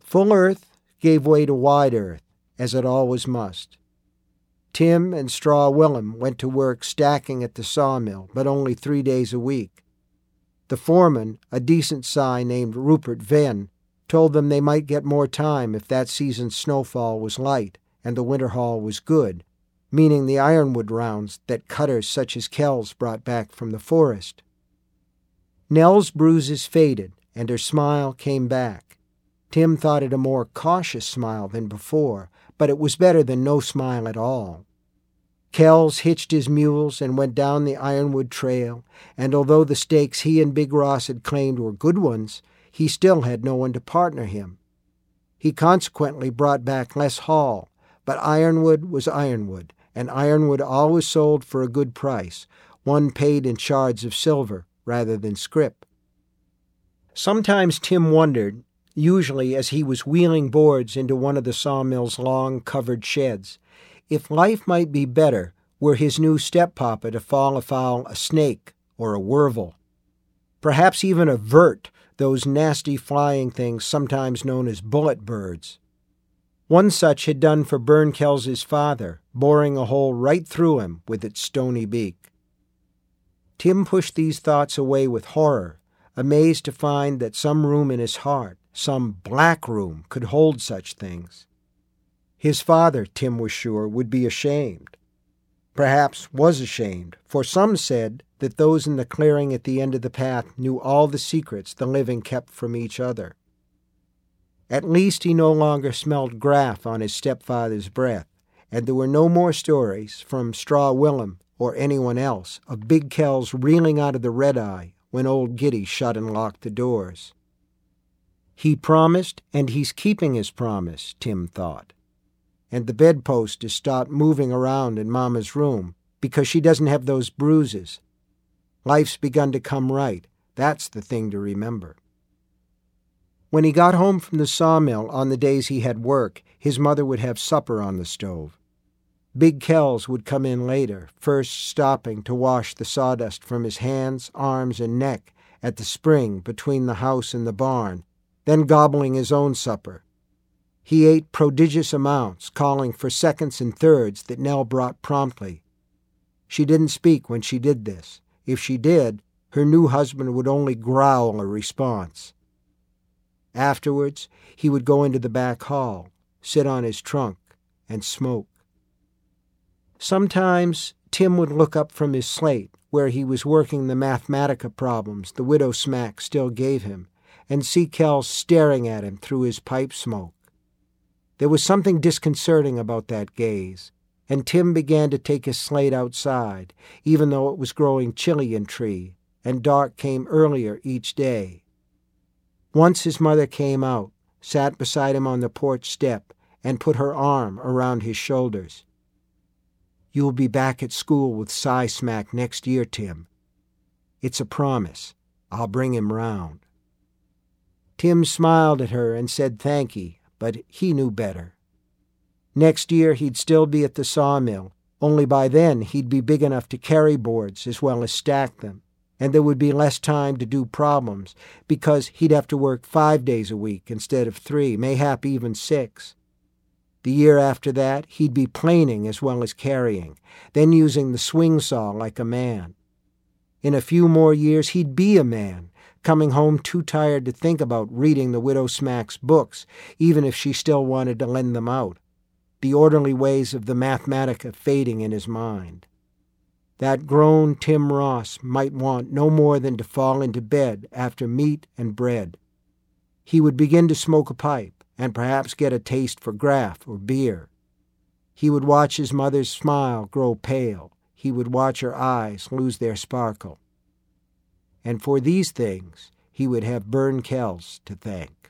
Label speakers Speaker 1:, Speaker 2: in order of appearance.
Speaker 1: Full earth gave way to wide earth, as it always must. Tim and Straw Willem went to work stacking at the sawmill, but only 3 days a week. The foreman, a decent sigh named Rupert Venn, told them they might get more time if that season's snowfall was light and the winter haul was good, meaning the ironwood rounds that cutters such as Kells brought back from the forest. Nell's bruises faded, and her smile came back. Tim thought it a more cautious smile than before, but it was better than no smile at all. Kells hitched his mules and went down the ironwood trail, and although the stakes he and Big Ross had claimed were good ones, he still had no one to partner him. He consequently brought back less haul, but ironwood was ironwood, and ironwood always sold for a good price, one paid in shards of silver rather than scrip. Sometimes Tim wondered, usually as he was wheeling boards into one of the sawmill's long covered sheds, if life might be better were his new step-papa to fall afoul a snake or a wervel. Perhaps even a vert, those nasty flying things sometimes known as bullet birds. One such had done for Bernkels's father, boring a hole right through him with its stony beak. Tim pushed these thoughts away with horror, amazed to find that some room in his heart, some black room, could hold such things. His father, Tim was sure, would be ashamed. Perhaps was ashamed, for some said that those in the clearing at the end of the path knew all the secrets the living kept from each other. At least he no longer smelled graff on his stepfather's breath, and there were no more stories from Straw Willem or anyone else of Big Kells reeling out of the red-eye when old Giddy shut and locked the doors. He promised, and he's keeping his promise, Tim thought. And the bedpost has stopped moving around in Mama's room because she doesn't have those bruises. Life's begun to come right. That's the thing to remember. When he got home from the sawmill on the days he had work, his mother would have supper on the stove. Big Kells would come in later, first stopping to wash the sawdust from his hands, arms, and neck at the spring between the house and the barn, then gobbling his own supper. He ate prodigious amounts, calling for seconds and thirds that Nell brought promptly. She didn't speak when she did this. If she did, her new husband would only growl a response. Afterwards, he would go into the back hall, sit on his trunk, and smoke. Sometimes Tim would look up from his slate, where he was working the Mathematica problems the widow Smack still gave him, and see Kells staring at him through his pipe smoke. There was something disconcerting about that gaze, and Tim began to take his slate outside, even though it was growing chilly in tree, and dark came earlier each day. Once his mother came out, sat beside him on the porch step, and put her arm around his shoulders. "You'll be back at school with Cy Smack next year, Tim. It's a promise. I'll bring him round." Tim smiled at her and said thank ye, but he knew better. Next year he'd still be at the sawmill, only by then he'd be big enough to carry boards as well as stack them, and there would be less time to do problems because he'd have to work 5 days a week instead of 3, mayhap even 6. The year after that, he'd be planing as well as carrying, then using the swing saw like a man. In a few more years, he'd be a man, coming home too tired to think about reading the widow Smack's books, even if she still wanted to lend them out, the orderly ways of the Mathematica fading in his mind. That grown Tim Ross might want no more than to fall into bed after meat and bread. He would begin to smoke a pipe, and perhaps get a taste for graff or beer. He would watch his mother's smile grow pale. He would watch her eyes lose their sparkle. And for these things he would have Bernkels to thank.